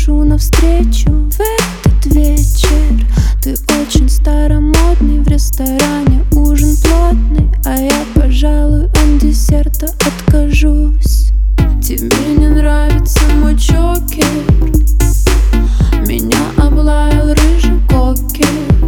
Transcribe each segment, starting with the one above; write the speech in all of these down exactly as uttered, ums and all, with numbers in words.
спешу навстречу в этот вечер. Ты очень старомодный, в ресторане ужин плотный, а я, пожалуй, от десерта откажусь. Тебе не нравится мой чокер? Меня облаял рыжий кокер.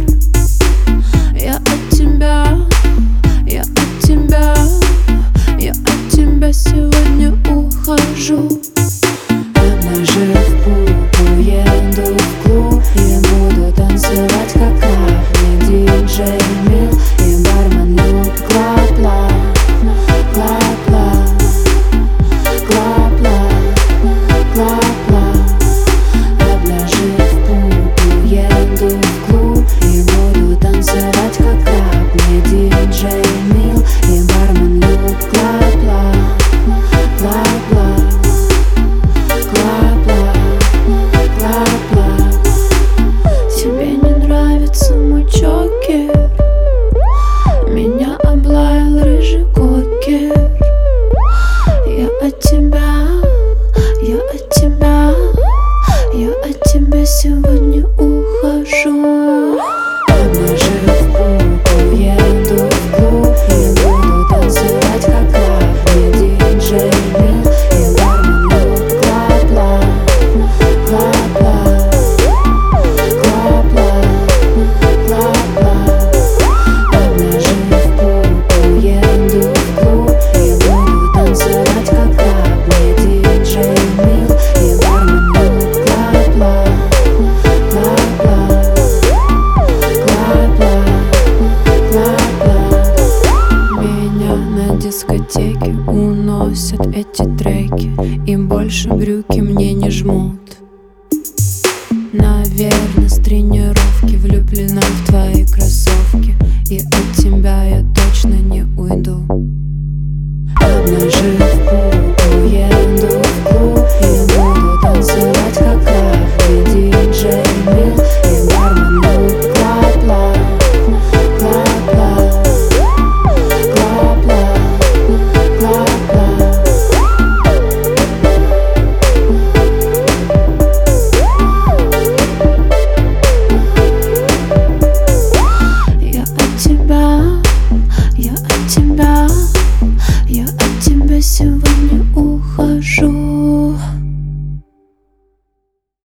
Я от тебя, я от тебя, я от тебя сегодня ухожу. Обнажив пупу, еду в клуб и буду танцевать как раб. Мне диджей Мил и бармен Люк. Клап-ла, клап-ла, клап-ла, клап-ла. Обнажив пупу, еду в клуб и буду танцевать как раб. Мне диджей Мил и бармен Люк. Клап-ла, клап-ла, клап-ла, клап-ла. Тебе не нравится мой чокер? Меня облаял рыжий кокер. Я от тебя, я от тебя, я от тебя сегодня ухожу. Обнажив пупу, еду в клуб и буду танцевать как раб. Мне диджей Мил и бармен Люк. Клап-ла, клап-ла, клап-ла, клап-ла. Обнажив пупу, еду в клуб и буду танцевать как раб. Мне диджей Мил и бармен Люк. Клап-ла, клап-ла, клап-ла, клап-ла. Меня на дискотеке уносят эти треки, и больше брюки мне не жмут. Наверно, с тренировки влюблена в твои кроссовки, и от тебя я точно не уйду. Обнажив пупу,